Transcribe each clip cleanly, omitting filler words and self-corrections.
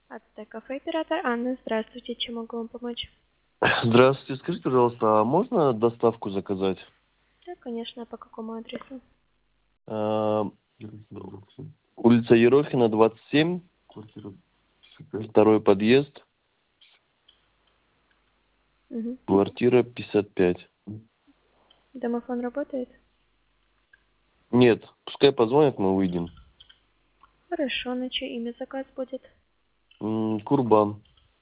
Ацтек Кафе, оператор Анна. Здравствуйте, чем могу вам помочь? Здравствуйте, скажите, пожалуйста, а можно доставку заказать? Да, конечно, по какому адресу? А, улица Ерохина, 27, второй подъезд, Угу. квартира 55. Домофон работает? Нет, пускай позвонят, мы выйдем. Хорошо, на чье имя заказ будет? Курбан.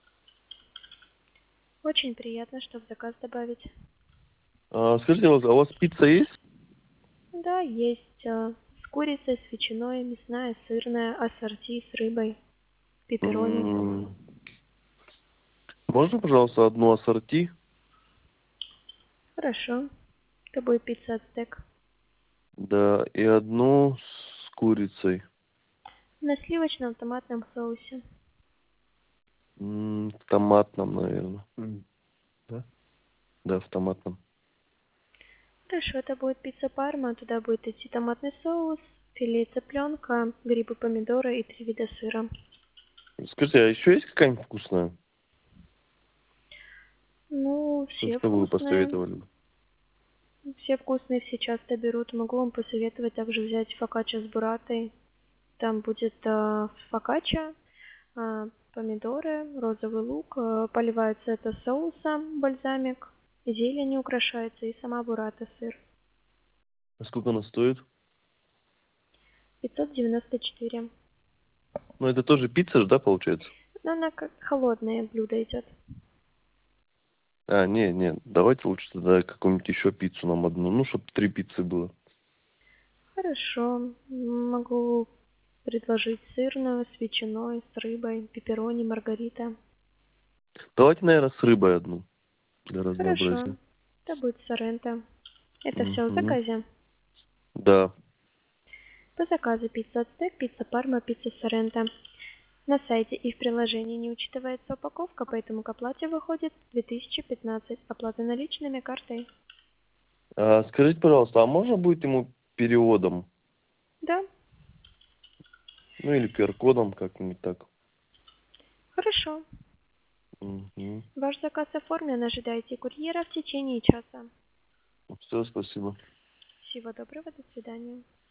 Очень приятно, что в заказ добавить. Скажите, пожалуйста, а у вас пицца есть? Да, есть с курицей, с ветчиной, мясная, сырная, ассорти с рыбой, пепперони. Можно, пожалуйста, одну ассорти? Хорошо. Это будет пицца Ацтек. Да, и одну с курицей. На сливочном томатном соусе. В томатном, наверное. Да? Да, в томатном. Хорошо, это будет пицца Парма. Туда будет идти томатный соус, филе цыпленка, грибы, помидоры и 3 вида сыра. Скажите, а еще есть какая-нибудь вкусная? Ну, все Что бы вы вкусные. посоветовали? Все вкусные, все часто берут. Могу вам посоветовать также взять фокаччо с буратой. Там будет фокаччо, помидоры, розовый лук. Поливается это соусом, бальзамик, зелень украшается и сама бурата, сыр. А сколько она стоит? 594. Ну, это тоже пицца же, да, получается? Но она как холодное блюдо идет. Не, давайте лучше тогда какую-нибудь еще пиццу нам одну, ну, чтобы 3 пиццы было. Хорошо. Могу предложить сырную, с ветчиной, с рыбой, пепперони, маргарита. Давайте, наверное, с рыбой одну, для Хорошо. разнообразия. Это будет соренто. Это все в Мгм. заказе. Да. По заказу пицца Ацтек, пицца Парма, пицца Соренто. На сайте и в приложении не учитывается упаковка, поэтому к оплате выходит 2015. Оплата наличными, картой. Скажите, пожалуйста, а можно будет ему переводом? Да, Ну, или QR-кодом как-нибудь так? хорошо. Угу. Ваш заказ оформлен, ожидайте курьера в течение часа. Все, спасибо. Всего доброго, до свидания.